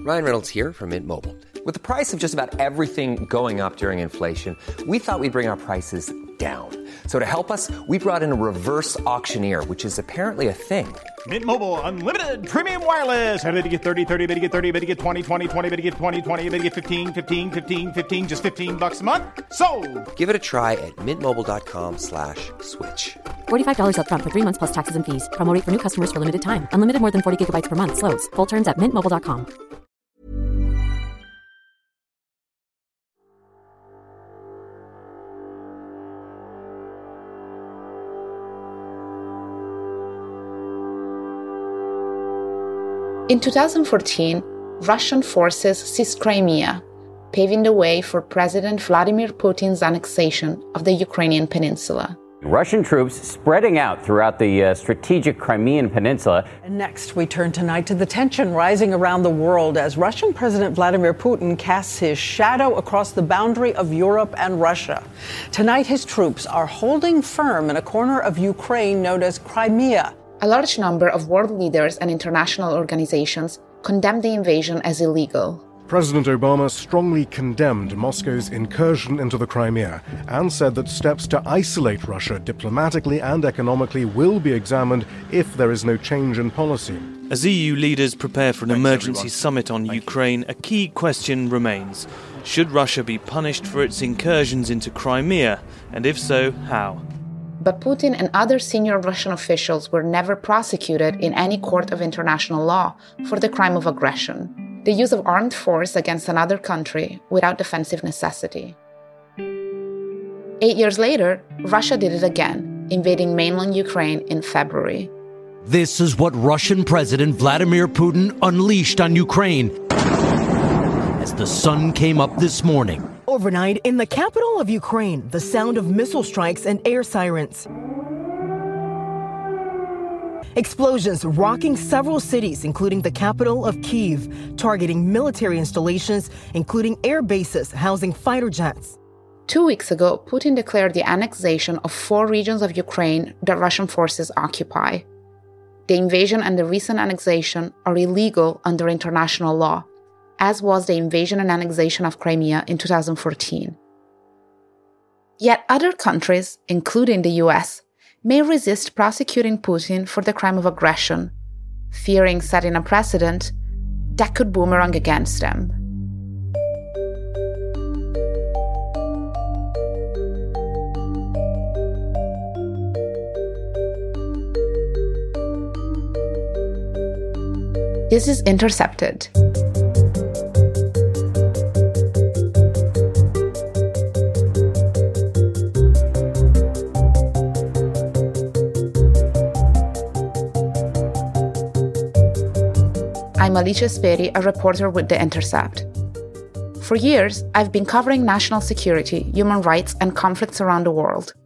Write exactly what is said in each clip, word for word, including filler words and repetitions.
Ryan Reynolds here from Mint Mobile. With the price of just about everything going up during inflation, we thought we'd bring our prices down. So to help us, we brought in a reverse auctioneer, which is apparently a thing. Mint Mobile Unlimited Premium Wireless. How to get thirty, thirty, how to get thirty, how to get twenty, twenty, twenty, how to get twenty, twenty, how to get fifteen, fifteen, fifteen, fifteen, just fifteen bucks a month? Sold! Give it a try at mintmobile.com slash switch. forty-five dollars up front for three months plus taxes and fees. Promo rate for new customers for limited time. Unlimited more than forty gigabytes per month. Slows full terms at mint mobile dot com. In two thousand fourteen, Russian forces seized Crimea, paving the way for President Vladimir Putin's annexation of the Ukrainian peninsula. Russian troops spreading out throughout the uh, strategic Crimean Peninsula. And next, we turn tonight to the tension rising around the world as Russian President Vladimir Putin casts his shadow across the boundary of Europe and Russia. Tonight, his troops are holding firm in a corner of Ukraine known as Crimea. A large number of world leaders and international organizations condemned the invasion as illegal. President Obama strongly condemned Moscow's incursion into the Crimea and said that steps to isolate Russia diplomatically and economically will be examined if there is no change in policy. As E U leaders prepare for an Thanks, emergency everyone. summit on Thank Ukraine, a key question remains. Should Russia be punished for its incursions into Crimea? And if so, how? But Putin and other senior Russian officials were never prosecuted in any court of international law for the crime of aggression, the use of armed force against another country without defensive necessity. Eight years later, Russia did it again, invading mainland Ukraine in February. This is what Russian President Vladimir Putin unleashed on Ukraine as the sun came up this morning. Overnight, in the capital of Ukraine, the sound of missile strikes and air sirens. Explosions rocking several cities, including the capital of Kyiv, targeting military installations, including air bases housing fighter jets. Two weeks ago, Putin declared the annexation of four regions of Ukraine that Russian forces occupy. The invasion and the recent annexation are illegal under international law, as was the invasion and annexation of Crimea in two thousand fourteen. Yet other countries, including the U S, may resist prosecuting Putin for the crime of aggression, fearing setting a precedent that could boomerang against them. This is Intercepted. I'm Alicia Speri, a reporter with The Intercept. For years, I've been covering national security, human rights, and conflicts around the world.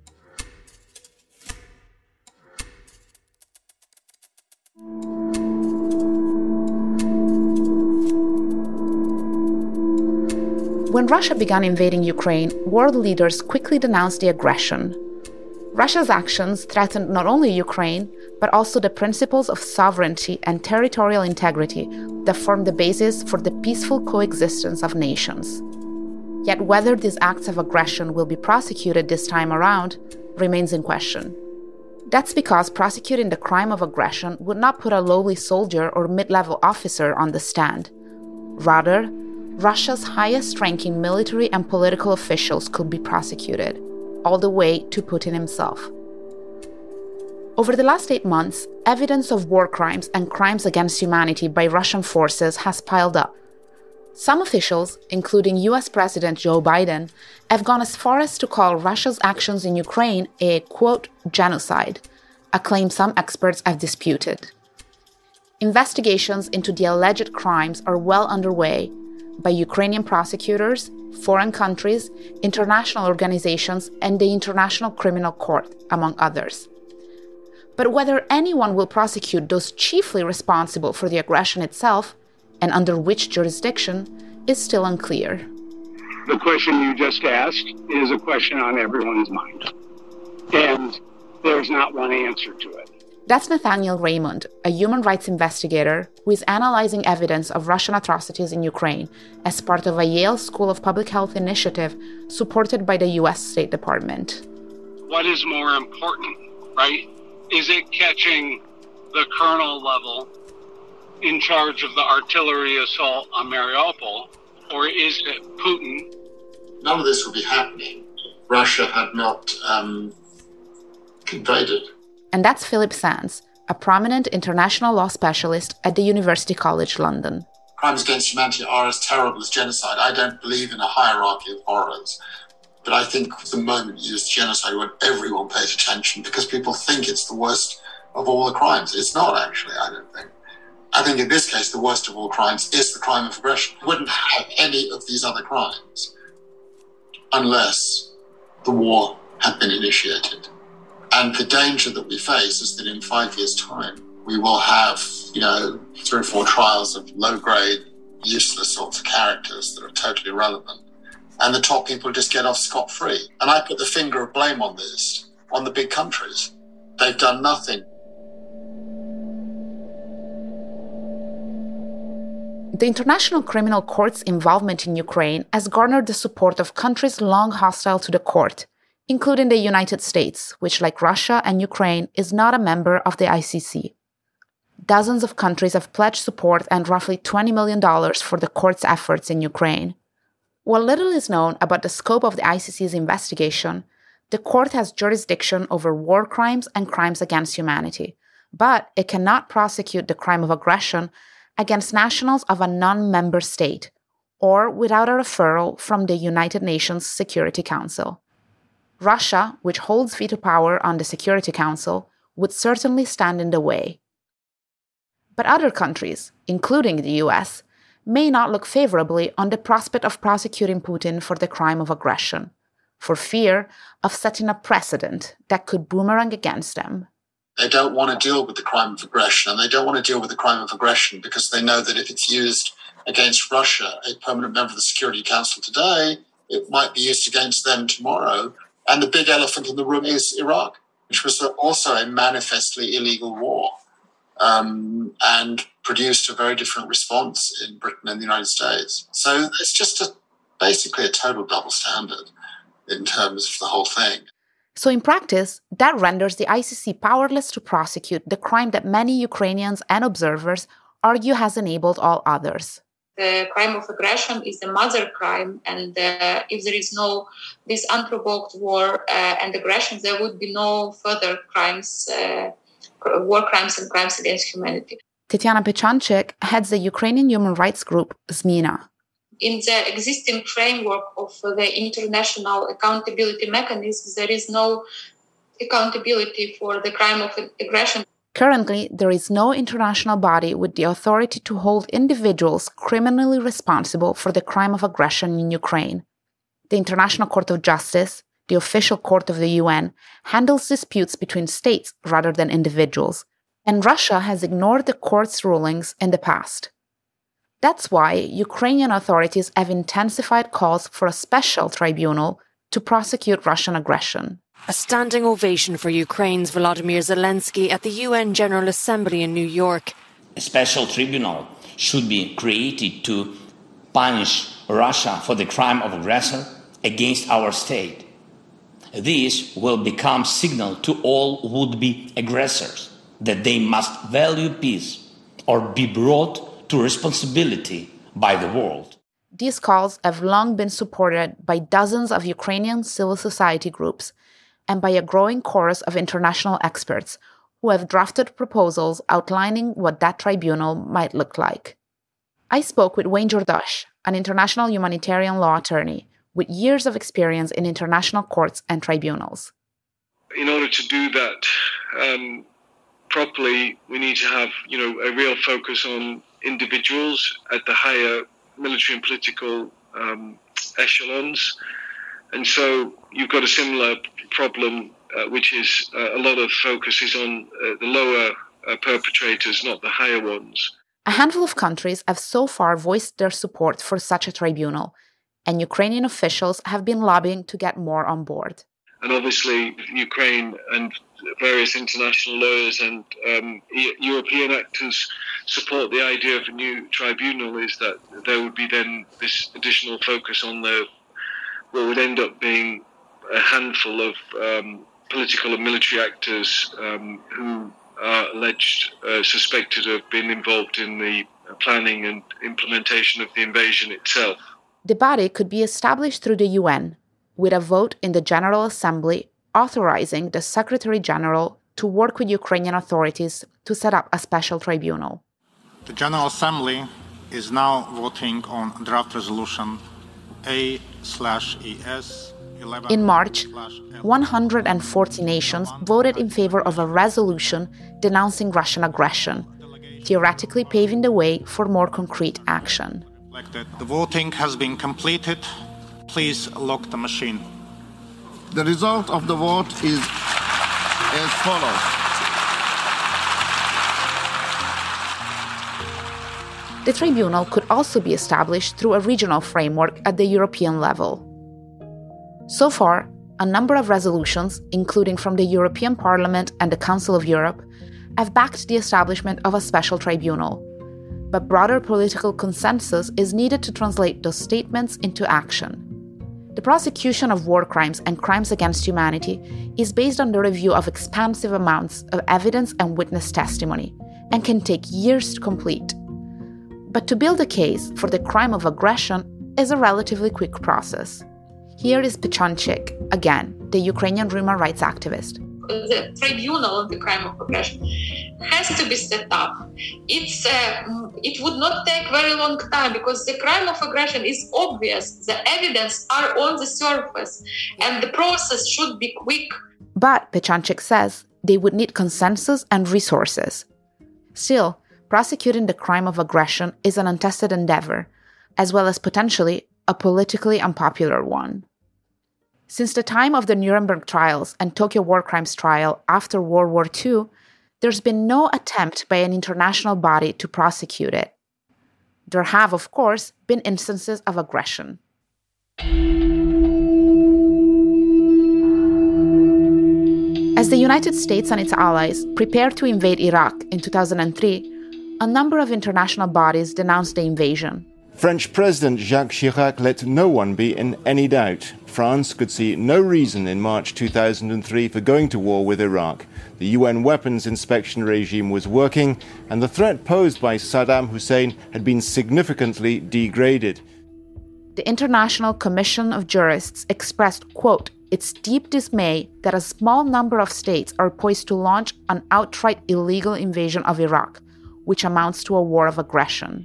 When Russia began invading Ukraine, world leaders quickly denounced the aggression. Russia's actions threatened not only Ukraine, but also the principles of sovereignty and territorial integrity that form the basis for the peaceful coexistence of nations. Yet whether these acts of aggression will be prosecuted this time around remains in question. That's because prosecuting the crime of aggression would not put a lowly soldier or mid-level officer on the stand. Rather, Russia's highest-ranking military and political officials could be prosecuted, all the way to Putin himself. Over the last eight months, evidence of war crimes and crimes against humanity by Russian forces has piled up. Some officials, including U S President Joe Biden, have gone as far as to call Russia's actions in Ukraine a, quote, genocide, a claim some experts have disputed. Investigations into the alleged crimes are well underway by Ukrainian prosecutors, foreign countries, international organizations, and the International Criminal Court, among others. But whether anyone will prosecute those chiefly responsible for the aggression itself, and under which jurisdiction, is still unclear. The question you just asked is a question on everyone's mind, and there's not one answer to it. That's Nathaniel Raymond, a human rights investigator who is analyzing evidence of Russian atrocities in Ukraine as part of a Yale School of Public Health initiative supported by the U S State Department. What is more important, right? Is it catching the colonel level in charge of the artillery assault on Mariupol, or is it Putin? None of this would be happening if Russia had not um, invaded. And that's Philip Sands, a prominent international law specialist at the University College London. Crimes against humanity are as terrible as genocide. I don't believe in a hierarchy of horrors. But I think the moment you use genocide, when everyone pays attention, because people think it's the worst of all the crimes. It's not, actually, I don't think. I think in this case, the worst of all crimes is the crime of aggression. We wouldn't have any of these other crimes unless the war had been initiated. And the danger that we face is that in five years' time, we will have, you know, three or four trials of low-grade, useless sorts of characters that are totally irrelevant. And the top people just get off scot-free. And I put the finger of blame on this, on the big countries. They've done nothing. The International Criminal Court's involvement in Ukraine has garnered the support of countries long hostile to the court, including the United States, which, like Russia and Ukraine, is not a member of the I C C. Dozens of countries have pledged support and roughly twenty million dollars for the court's efforts in Ukraine. While little is known about the scope of the I C C's investigation, the court has jurisdiction over war crimes and crimes against humanity, but it cannot prosecute the crime of aggression against nationals of a non-member state, or without a referral from the United Nations Security Council. Russia, which holds veto power on the Security Council, would certainly stand in the way. But other countries, including the U S, may not look favorably on the prospect of prosecuting Putin for the crime of aggression, for fear of setting a precedent that could boomerang against them. They don't want to deal with the crime of aggression, and they don't want to deal with the crime of aggression because they know that if it's used against Russia, a permanent member of the Security Council today, it might be used against them tomorrow. And the big elephant in the room is Iraq, which was also a manifestly illegal war um, and produced a very different response in Britain and the United States. So it's just a, basically a total double standard in terms of the whole thing. So in practice, that renders the I C C powerless to prosecute the crime that many Ukrainians and observers argue has enabled all others. The crime of aggression is the mother crime, and uh, if there is no this unprovoked war uh, and aggression, there would be no further crimes, uh, war crimes and crimes against humanity. Tetiana Pechanchik heads the Ukrainian human rights group Zmina. In the existing framework of the international accountability mechanisms, there is no accountability for the crime of aggression. Currently, there is no international body with the authority to hold individuals criminally responsible for the crime of aggression in Ukraine. The International Court of Justice, the official court of the U N, handles disputes between states rather than individuals, and Russia has ignored the court's rulings in the past. That's why Ukrainian authorities have intensified calls for a special tribunal to prosecute Russian aggression. A standing ovation for Ukraine's Volodymyr Zelensky at the U N General Assembly in New York. A special tribunal should be created to punish Russia for the crime of aggression against our state. This will become signal to all would-be aggressors that they must value peace or be brought to responsibility by the world. These calls have long been supported by dozens of Ukrainian civil society groups and by a growing chorus of international experts who have drafted proposals outlining what that tribunal might look like. I spoke with Wayne Jordash, an international humanitarian law attorney with years of experience in international courts and tribunals. In order to do that um, properly, we need to have, you know, a real focus on individuals at the higher military and political um, echelons. And so you've got a similar problem, uh, which is uh, a lot of focus is on uh, the lower uh, perpetrators, not the higher ones. A handful of countries have so far voiced their support for such a tribunal, and Ukrainian officials have been lobbying to get more on board. And obviously, Ukraine and various international lawyers and um, e- European actors support the idea of a new tribunal is that there would be then this additional focus on the what would end up being a handful of um, political and military actors um, who are alleged, uh, suspected of being involved in the planning and implementation of the invasion itself. The body could be established through the U N, with a vote in the General Assembly authorizing the Secretary General to work with Ukrainian authorities to set up a special tribunal. The General Assembly is now voting on draft resolution A slash E S eleven. In March, one hundred forty nations voted in favor of a resolution denouncing Russian aggression, theoretically paving the way for more concrete action. The voting has been completed. Please lock the machine. The result of the vote is as follows. The tribunal could also be established through a regional framework at the European level. So far, a number of resolutions, including from the European Parliament and the Council of Europe, have backed the establishment of a special tribunal. But broader political consensus is needed to translate those statements into action. The prosecution of war crimes and crimes against humanity is based on the review of expansive amounts of evidence and witness testimony, and can take years to complete. But to build a case for the crime of aggression is a relatively quick process. Here is Pechanchik, again, the Ukrainian human rights activist. The tribunal of the crime of aggression has to be set up. It's uh, it would not take very long time because the crime of aggression is obvious. The evidence are on the surface, and the process should be quick. But Pechanchik says they would need consensus and resources. Still, prosecuting the crime of aggression is an untested endeavor, as well as potentially a politically unpopular one. Since the time of the Nuremberg trials and Tokyo war crimes trial after World War Two, there's been no attempt by an international body to prosecute it. There have, of course, been instances of aggression. As the United States and its allies prepared to invade Iraq in two thousand three, a number of international bodies denounced the invasion. French President Jacques Chirac let no one be in any doubt. France could see no reason in March two thousand three for going to war with Iraq. The U N weapons inspection regime was working, and the threat posed by Saddam Hussein had been significantly degraded. The International Commission of Jurists expressed, quote, its deep dismay that a small number of states are poised to launch an outright illegal invasion of Iraq, which amounts to a war of aggression.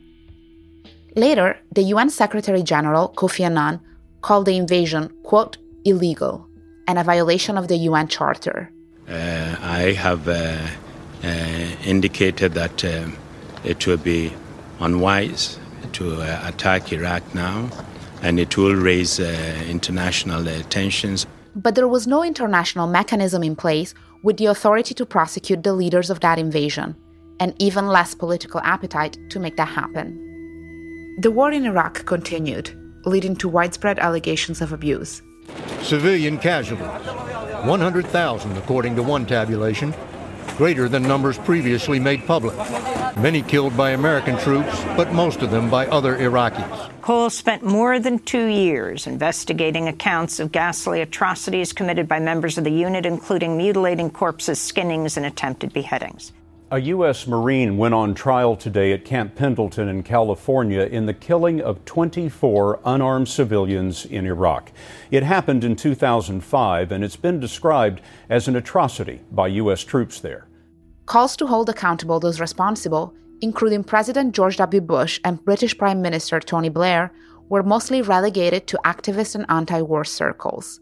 Later, the U N Secretary General, Kofi Annan, called the invasion, quote, illegal, and a violation of the U N Charter. Uh, I have uh, uh, indicated that uh, it will be unwise to uh, attack Iraq now, and it will raise uh, international uh, tensions. But there was no international mechanism in place with the authority to prosecute the leaders of that invasion, and even less political appetite to make that happen. The war in Iraq continued, leading to widespread allegations of abuse. Civilian casualties, one hundred thousand according to one tabulation, greater than numbers previously made public. Many killed by American troops, but most of them by other Iraqis. Cole spent more than two years investigating accounts of ghastly atrocities committed by members of the unit, including mutilating corpses, skinnings, and attempted beheadings. A U S Marine went on trial today at Camp Pendleton in California in the killing of twenty-four unarmed civilians in Iraq. It happened in two thousand five, and it's been described as an atrocity by U S troops there. Calls to hold accountable those responsible, including President George W. Bush and British Prime Minister Tony Blair, were mostly relegated to activist and anti-war circles.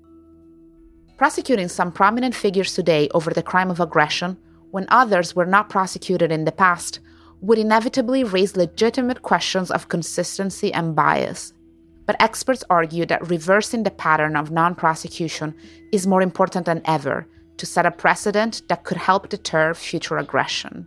Prosecuting some prominent figures today over the crime of aggression, when others were not prosecuted in the past, would inevitably raise legitimate questions of consistency and bias. But experts argue that reversing the pattern of non-prosecution is more important than ever to set a precedent that could help deter future aggression.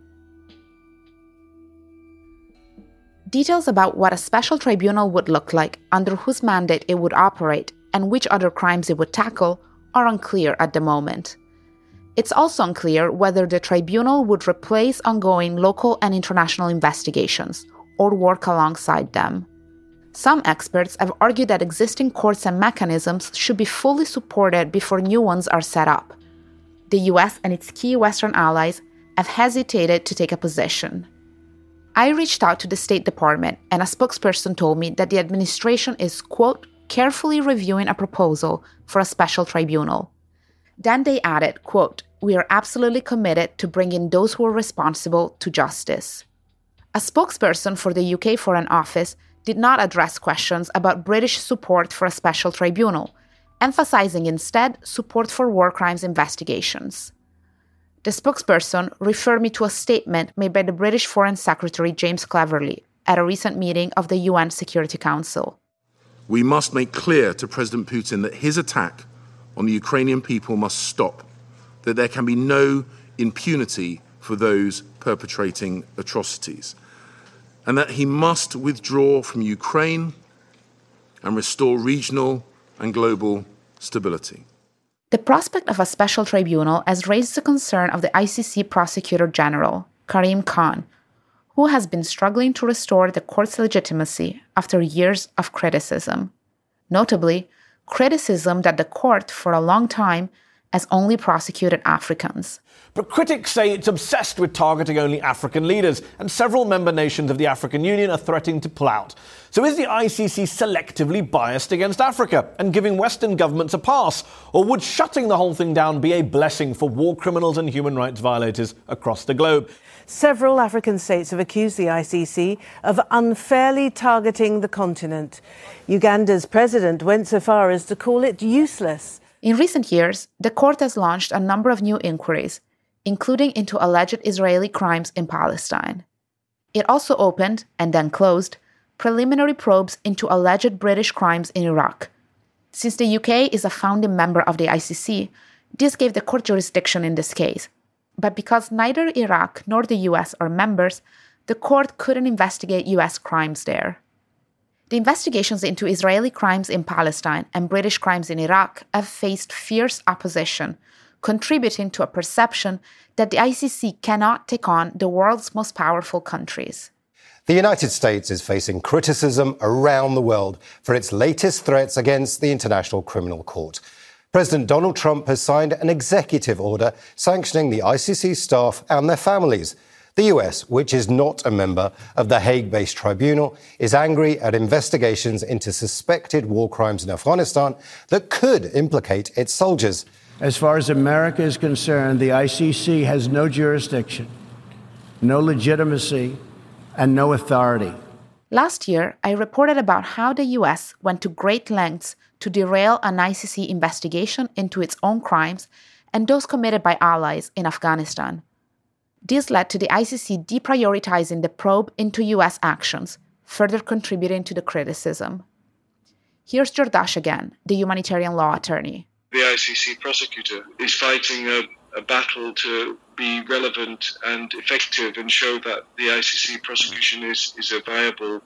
Details about what a special tribunal would look like, under whose mandate it would operate, and which other crimes it would tackle are unclear at the moment. It's also unclear whether the tribunal would replace ongoing local and international investigations or work alongside them. Some experts have argued that existing courts and mechanisms should be fully supported before new ones are set up. The U S and its key Western allies have hesitated to take a position. I reached out to the State Department, and a spokesperson told me that the administration is, quote, carefully reviewing a proposal for a special tribunal. Then they added, quote, we are absolutely committed to bringing those who are responsible to justice. A spokesperson for the U K Foreign Office did not address questions about British support for a special tribunal, emphasizing instead support for war crimes investigations. The spokesperson referred me to a statement made by the British Foreign Secretary James Cleverly at a recent meeting of the U N Security Council. We must make clear to President Putin that his attack on the Ukrainian people must stop, that there can be no impunity for those perpetrating atrocities, and that he must withdraw from Ukraine and restore regional and global stability. The prospect of a special tribunal has raised the concern of the I C C Prosecutor General, Karim Khan, who has been struggling to restore the court's legitimacy after years of criticism. Notably, criticism that the court, for a long time, has only prosecuted Africans. But critics say it's obsessed with targeting only African leaders, and several member nations of the African Union are threatening to pull out. So is the I C C selectively biased against Africa and giving Western governments a pass? Or would shutting the whole thing down be a blessing for war criminals and human rights violators across the globe? Several African states have accused the I C C of unfairly targeting the continent. Uganda's president went so far as to call it useless. In recent years, the court has launched a number of new inquiries, including into alleged Israeli crimes in Palestine. It also opened, and then closed, preliminary probes into alleged British crimes in Iraq. Since the U K is a founding member of the I C C, this gave the court jurisdiction in this case. But because neither Iraq nor the U S are members, the court couldn't investigate U S crimes there. The investigations into Israeli crimes in Palestine and British crimes in Iraq have faced fierce opposition, contributing to a perception that the I C C cannot take on the world's most powerful countries. The United States is facing criticism around the world for its latest threats against the International Criminal Court. President Donald Trump has signed an executive order sanctioning the I C C staff and their families. The U S, which is not a member of the Hague-based tribunal, is angry at investigations into suspected war crimes in Afghanistan that could implicate its soldiers. As far as America is concerned, the I C C has no jurisdiction, no legitimacy, and no authority. Last year, I reported about how the U S went to great lengths to derail an I C C investigation into its own crimes and those committed by allies in Afghanistan. This led to the I C C deprioritizing the probe into U S actions, further contributing to the criticism. Here's Jordache again, the humanitarian law attorney. The I C C prosecutor is fighting a, a battle to be relevant and effective and show that the I C C prosecution is, is a viable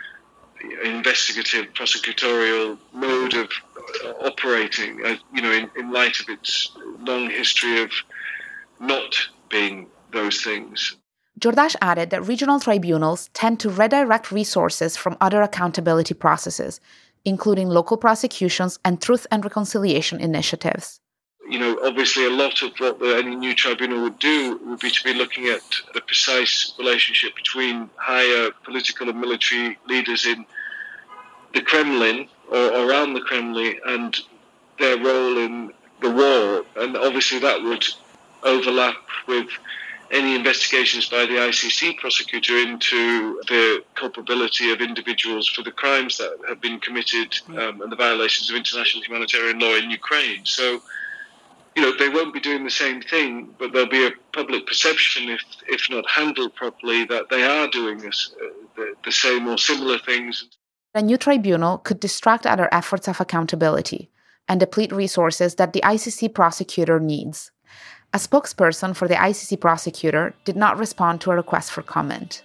investigative prosecutorial mode of uh, operating, uh, you know, in, in light of its long history of not being those things. Jordache added that regional tribunals tend to redirect resources from other accountability processes, including local prosecutions and truth and reconciliation initiatives. You know, obviously a lot of what the, any new tribunal would do would be to be looking at the precise relationship between higher political and military leaders in the Kremlin or around the Kremlin and their role in the war. And obviously that would overlap with any investigations by the I C C prosecutor into the culpability of individuals for the crimes that have been committed um, and the violations of international humanitarian law in Ukraine. So, you know, they won't be doing the same thing, but there'll be a public perception, if if not handled properly, that they are doing this, uh, the, the same or similar things. A new tribunal could distract other efforts of accountability and deplete resources that the I C C prosecutor needs. A spokesperson for the I C C prosecutor did not respond to a request for comment.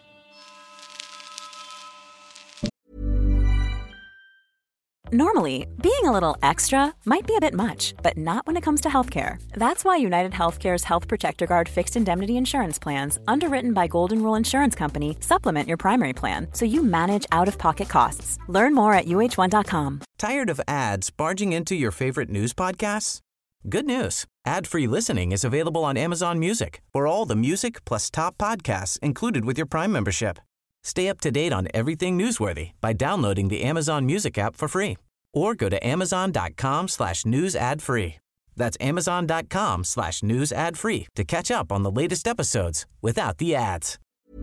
Normally, being a little extra might be a bit much, but not when it comes to healthcare. That's why United Healthcare's Health Protector Guard fixed indemnity insurance plans, underwritten by Golden Rule Insurance Company, supplement your primary plan so you manage out-of-pocket costs. Learn more at U H one dot com. Tired of ads barging into your favorite news podcasts? Good news. Ad-free listening is available on Amazon Music for all the music plus top podcasts included with your Prime membership. Stay up to date on everything newsworthy by downloading the Amazon Music app for free or go to amazon.com slash news ad free. That's amazon.com slash news ad free to catch up on the latest episodes without the ads.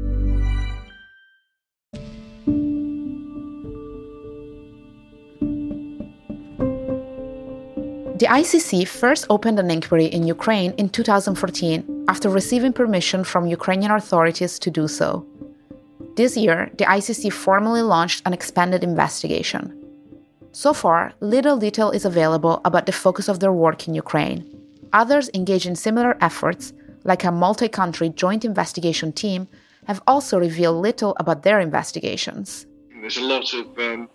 The I C C first opened an inquiry in Ukraine in two thousand fourteen after receiving permission from Ukrainian authorities to do so. This year, the I C C formally launched an expanded investigation. So far, little detail is available about the focus of their work in Ukraine. Others engaged in similar efforts, like a multi-country joint investigation team, have also revealed little about their investigations. There's a lot of um,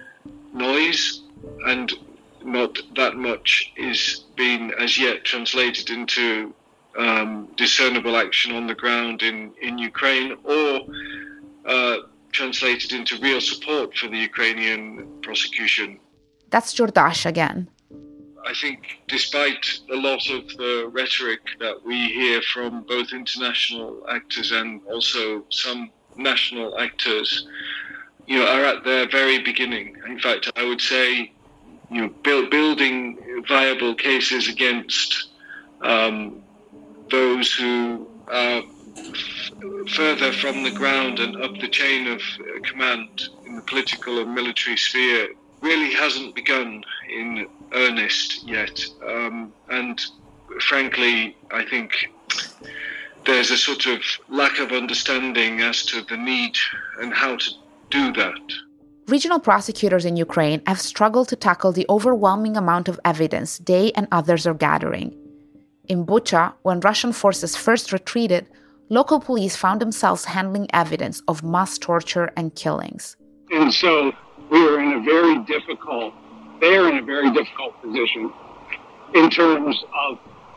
noise, and not that much is being as yet translated into um, discernible action on the ground in, in Ukraine, or uh, translated into real support for the Ukrainian prosecution. That's Jordash again. I think despite a lot of the rhetoric that we hear from both international actors and also some national actors, you know, are at their very beginning. In fact, I would say, you know, build, building viable cases against um, those who are f- further from the ground and up the chain of uh, command in the political and military sphere really hasn't begun in earnest yet. Um, and frankly, I think there's a sort of lack of understanding as to the need and how to do that. Regional prosecutors in Ukraine have struggled to tackle the overwhelming amount of evidence they and others are gathering. In Bucha, when Russian forces first retreated, local police found themselves handling evidence of mass torture and killings. And so we are in a very difficult, they are in a very difficult position in terms of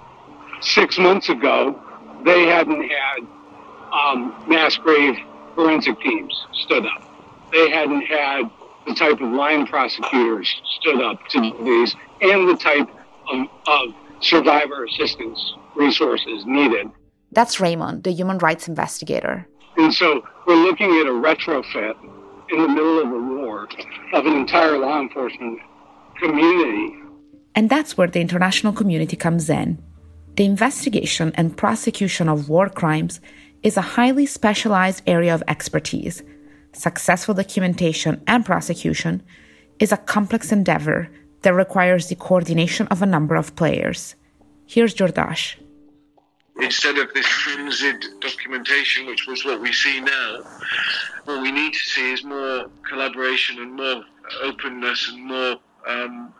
six months ago, they hadn't had um, mass grave forensic teams stood up. They hadn't had the type of line prosecutors stood up to do these and the type of, of survivor assistance resources needed. That's Raymond, the human rights investigator. And so we're looking at a retrofit in the middle of a war of an entire law enforcement community. And that's where the international community comes in. The investigation and prosecution of war crimes is a highly specialized area of expertise. Successful documentation and prosecution is a complex endeavor that requires the coordination of a number of players. Here's Jordash. Instead of this frenzied documentation, which was what we see now, what we need to see is more collaboration and more openness and more um,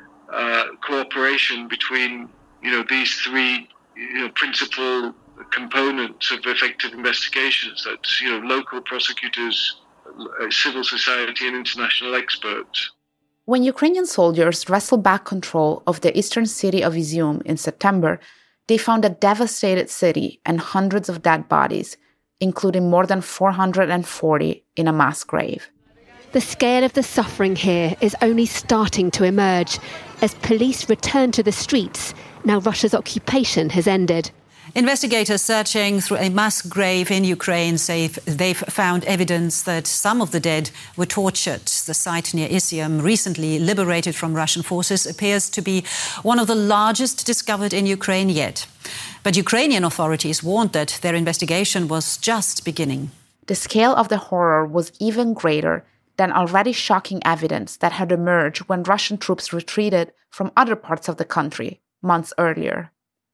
uh, cooperation between, you know, these three, you know, principal components of effective investigations. That's, you know, local prosecutors, civil society, and international experts. When Ukrainian soldiers wrestled back control of the eastern city of Izium in September, they found a devastated city and hundreds of dead bodies, including more than four hundred forty in a mass grave. The scale of the suffering here is only starting to emerge as police return to the streets now Russia's occupation has ended. Investigators searching through a mass grave in Ukraine say they've found evidence that some of the dead were tortured. The site near Izium, recently liberated from Russian forces, appears to be one of the largest discovered in Ukraine yet. But Ukrainian authorities warned that their investigation was just beginning. The scale of the horror was even greater than already shocking evidence that had emerged when Russian troops retreated from other parts of the country months earlier.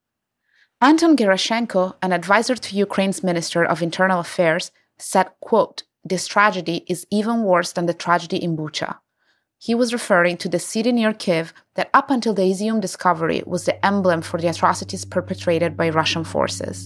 Anton Gerashenko, an advisor to Ukraine's Minister of Internal Affairs, said, quote, "This tragedy is even worse than the tragedy in Bucha." He was referring to the city near Kyiv that up until the Izium discovery was the emblem for the atrocities perpetrated by Russian forces.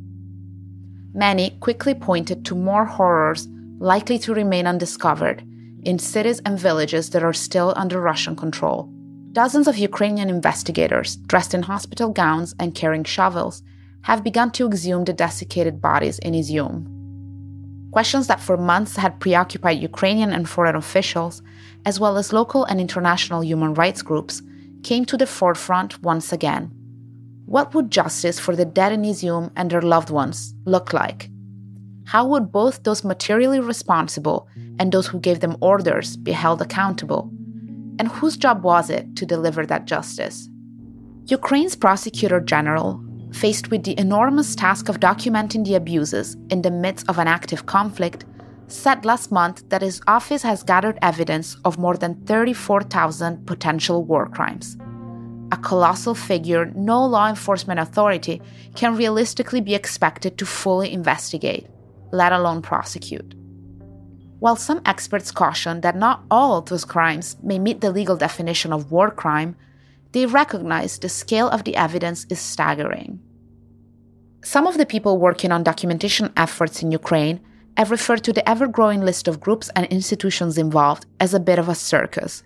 Many quickly pointed to more horrors likely to remain undiscovered, in cities and villages that are still under Russian control. Dozens of Ukrainian investigators, dressed in hospital gowns and carrying shovels, have begun to exhume the desiccated bodies in Izium. Questions that for months had preoccupied Ukrainian and foreign officials, as well as local and international human rights groups, came to the forefront once again. What would justice for the dead in Izium and their loved ones look like? How would both those materially responsible and those who gave them orders be held accountable? And whose job was it to deliver that justice? Ukraine's Prosecutor General, faced with the enormous task of documenting the abuses in the midst of an active conflict, said last month that his office has gathered evidence of more than thirty-four thousand potential war crimes. A colossal figure no law enforcement authority can realistically be expected to fully investigate, let alone prosecute. While some experts caution that not all of those crimes may meet the legal definition of war crime, they recognize the scale of the evidence is staggering. Some of the people working on documentation efforts in Ukraine have referred to the ever-growing list of groups and institutions involved as a bit of a circus.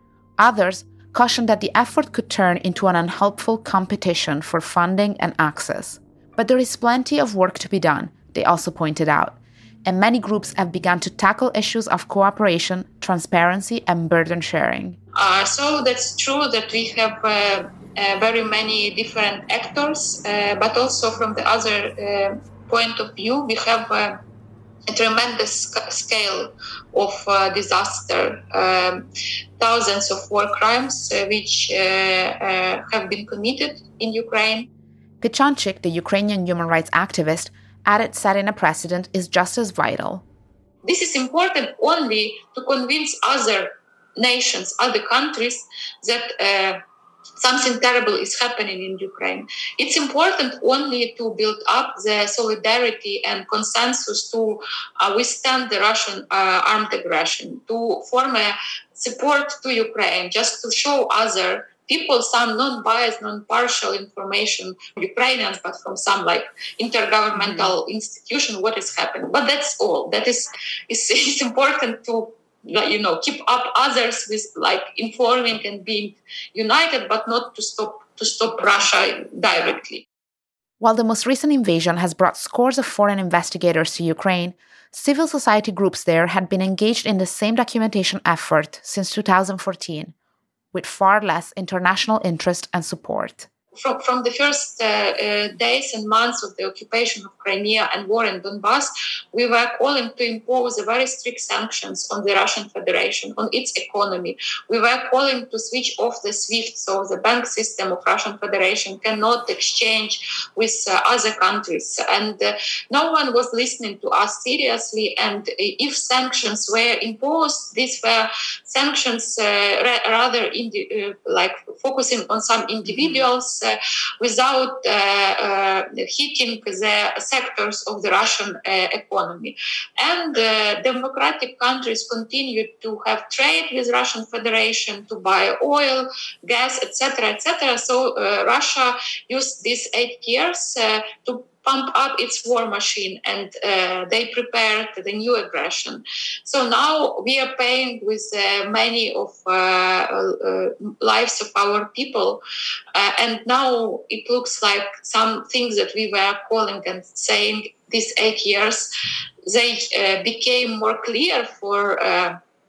Others caution that the effort could turn into an unhelpful competition for funding and access. But there is plenty of work to be done, they also pointed out, and many groups have begun to tackle issues of cooperation, transparency, and burden sharing. Uh, so that's true that we have uh, uh, very many different actors, uh, but also from the other uh, point of view, we have uh, a tremendous sc- scale of uh, disaster, um, thousands of war crimes uh, which uh, uh, have been committed in Ukraine. Pichanchik, the Ukrainian human rights activist, added setting a precedent is just as vital. This is important only to convince other nations, other countries, that uh, something terrible is happening in Ukraine. It's important only to build up the solidarity and consensus to uh, withstand the Russian uh, armed aggression, to form a support to Ukraine, just to show other people some non-biased, non-partial information, Ukrainians, but from some like intergovernmental mm-hmm. institution, what is happening. But that's all. That is, is, is important to, you know, keep up others with like informing and being united, but not to stop to stop Russia directly. While the most recent invasion has brought scores of foreign investigators to Ukraine, civil society groups there had been engaged in the same documentation effort since two thousand fourteen. With far less international interest and support. From, from the first uh, uh, days and months of the occupation of Crimea and war in Donbass, we were calling to impose a very strict sanctions on the Russian Federation, on its economy. We were calling to switch off the SWIFT, so the bank system of Russian Federation cannot exchange with uh, other countries. And uh, no one was listening to us seriously. And if sanctions were imposed, these were sanctions uh, ra- rather in the, uh, like focusing on some individuals, Uh, without uh, uh, hitting the sectors of the Russian uh, economy. And uh, democratic countries continued to have trade with Russian Federation, to buy oil, gas, et cetera, et cetera. So uh, Russia used these eight years uh, to pump up its war machine, and uh, they prepared the new aggression. So now we are paying with uh, many of uh, uh, lives of our people, uh, and now it looks like some things that we were calling and saying these eight years, they uh, became more clear for uh,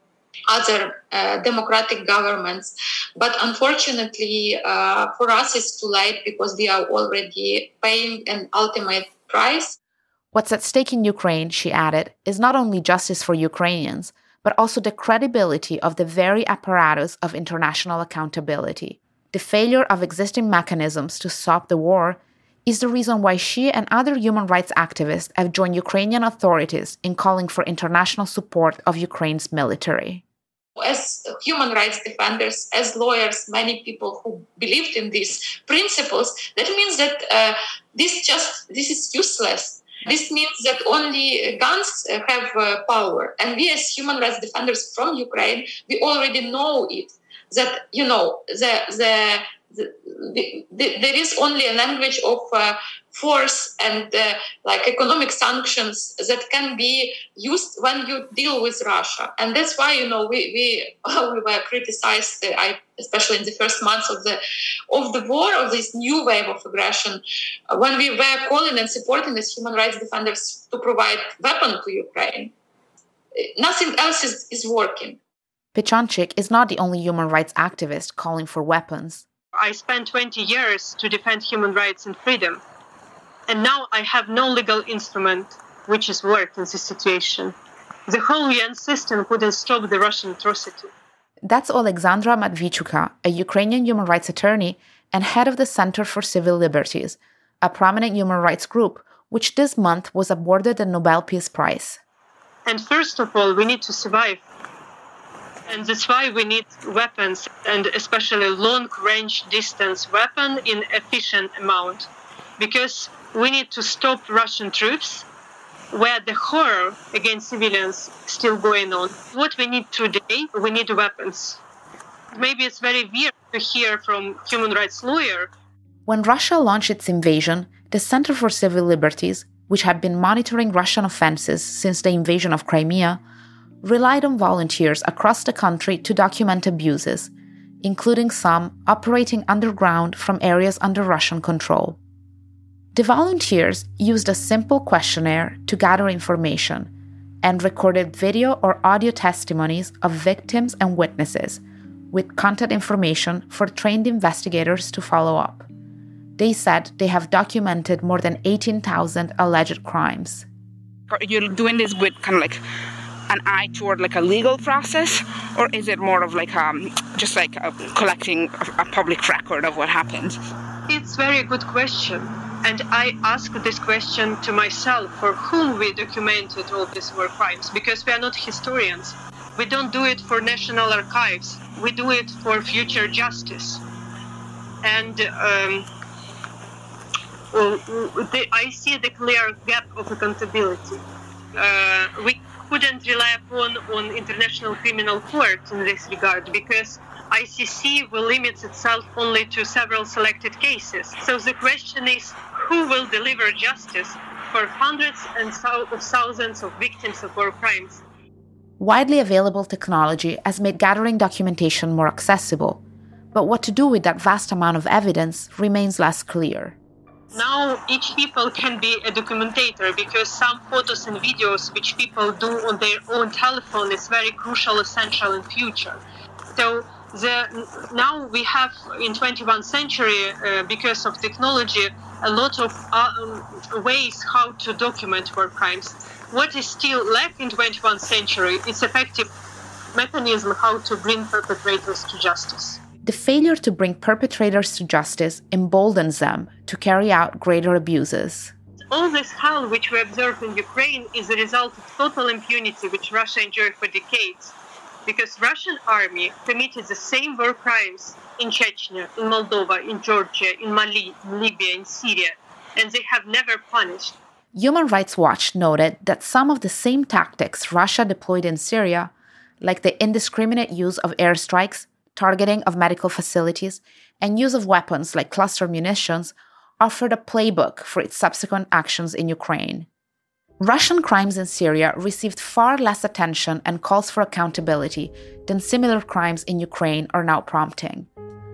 other uh, democratic governments. But unfortunately, uh, for us, it's too late because we are already paying an ultimate price. What's at stake in Ukraine, she added, is not only justice for Ukrainians, but also the credibility of the very apparatus of international accountability. The failure of existing mechanisms to stop the war is the reason why she and other human rights activists have joined Ukrainian authorities in calling for international support of Ukraine's military. As human rights defenders, as lawyers, many people who believed in these principles, that means that uh, this just this is useless. This means that only guns have uh, power. And we as human rights defenders from Ukraine, we already know it, that, you know, the the the, the, the, there is only a language of uh, force and uh, like economic sanctions that can be used when you deal with Russia. And that's why, you know, we we, we were criticized, uh, I, especially in the first months of the of the war, of this new wave of aggression, uh, when we were calling and supporting as human rights defenders to provide weapons to Ukraine. Nothing else is, is working. Pechonchik is not the only human rights activist calling for weapons. I spent twenty years to defend human rights and freedom. And now I have no legal instrument which is work in this situation. The whole U N system couldn't stop the Russian atrocity. That's Alexandra Matviichuka, a Ukrainian human rights attorney and head of the Center for Civil Liberties, a prominent human rights group which this month was awarded the Nobel Peace Prize. And first of all, we need to survive. And that's why we need weapons, and especially long-range distance weapon in efficient amount. Because we need to stop Russian troops where the horror against civilians is still going on. What we need today, we need weapons. Maybe it's very weird to hear from human rights lawyer. When Russia launched its invasion, the Center for Civil Liberties, which had been monitoring Russian offenses since the invasion of Crimea, relied on volunteers across the country to document abuses, including some operating underground from areas under Russian control. The volunteers used a simple questionnaire to gather information and recorded video or audio testimonies of victims and witnesses, with contact information for trained investigators to follow up. They said they have documented more than eighteen thousand alleged crimes. You're doing this with kind of like an eye toward like a legal process, or is it more of like um, just like a, collecting a, a public record of what happened? It's a very good question. And I asked this question to myself, for whom we documented all these war crimes, because we are not historians. We don't do it for national archives. We do it for future justice. And um, well, the, I see the clear gap of accountability. Uh, we couldn't rely upon on International Criminal Court in this regard, because I C C will limit itself only to several selected cases. So the question is, who will deliver justice for hundreds and of thousands of victims of war crimes? Widely available technology has made gathering documentation more accessible, but what to do with that vast amount of evidence remains less clear. Now each people can be a documentator, because some photos and videos which people do on their own telephone is very crucial, essential in future. So the, now we have in twenty-first century, uh, because of technology, a lot of uh, um, ways how to document war crimes. What is still left in twenty-first century is effective mechanism how to bring perpetrators to justice. The failure to bring perpetrators to justice emboldens them to carry out greater abuses. All this hell which we observe in Ukraine is a result of total impunity which Russia enjoyed for decades, because Russian army committed the same war crimes in Chechnya, in Moldova, in Georgia, in Mali, in Libya, in Syria, and they have never punished. Human Rights Watch noted that some of the same tactics Russia deployed in Syria, like the indiscriminate use of airstrikes, targeting of medical facilities, and use of weapons like cluster munitions, offered a playbook for its subsequent actions in Ukraine. Russian crimes in Syria received far less attention and calls for accountability than similar crimes in Ukraine are now prompting.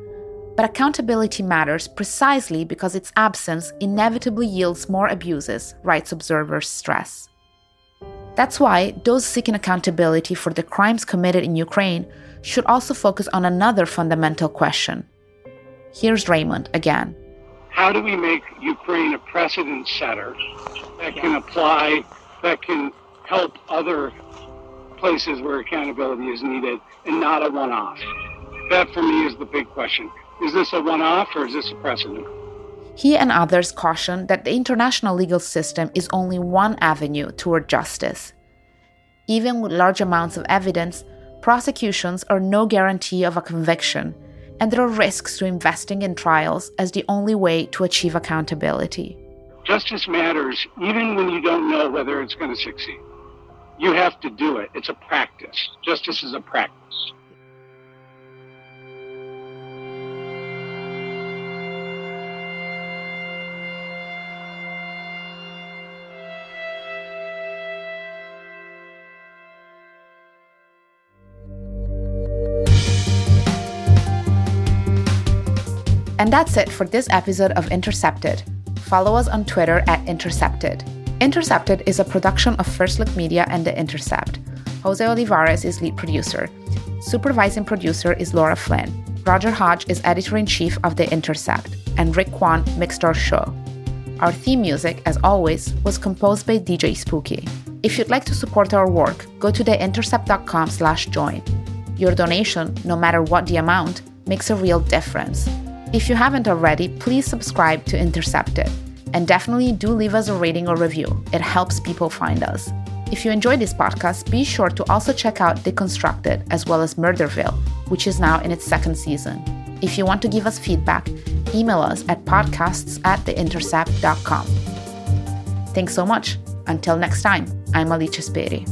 But accountability matters precisely because its absence inevitably yields more abuses, rights observers stress. That's why those seeking accountability for the crimes committed in Ukraine should also focus on another fundamental question. Here's Raymond again. How do we make Ukraine a precedent setter that can apply, that can help other places where accountability is needed and not a one-off? That, for me, is the big question. Is this a one-off or is this a precedent? He and others caution that the international legal system is only one avenue toward justice. Even with large amounts of evidence, prosecutions are no guarantee of a conviction, and there are risks to investing in trials as the only way to achieve accountability. Justice matters even when you don't know whether it's going to succeed. You have to do it. It's a practice. Justice is a practice. And that's it for this episode of Intercepted. Follow us on Twitter at Intercepted. Intercepted is a production of First Look Media and The Intercept. Jose Olivares is lead producer. Supervising producer is Laura Flynn. Roger Hodge is editor-in-chief of The Intercept. And Rick Kwan mixed our show. Our theme music, as always, was composed by D J Spooky. If you'd like to support our work, go to theintercept.com slash join. Your donation, no matter what the amount, makes a real difference. If you haven't already, please subscribe to Intercepted. And definitely do leave us a rating or review. It helps people find us. If you enjoyed this podcast, be sure to also check out Deconstructed as well as Murderville, which is now in its second season. If you want to give us feedback, email us at podcasts at theintercept dot com. Thanks so much. Until next time, I'm Alicia Speri.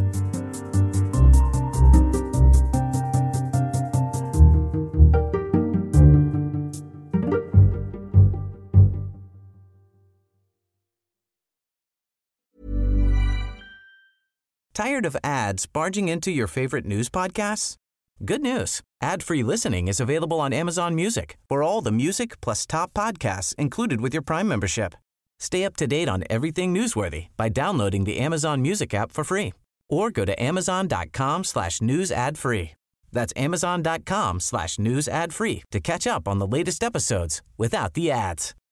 Tired of ads barging into your favorite news podcasts? Good news. Ad-free listening is available on Amazon Music for all the music plus top podcasts included with your Prime membership. Stay up to date on everything newsworthy by downloading the Amazon Music app for free or go to amazon.com slash news ad free. That's amazon.com slash news ad free to catch up on the latest episodes without the ads.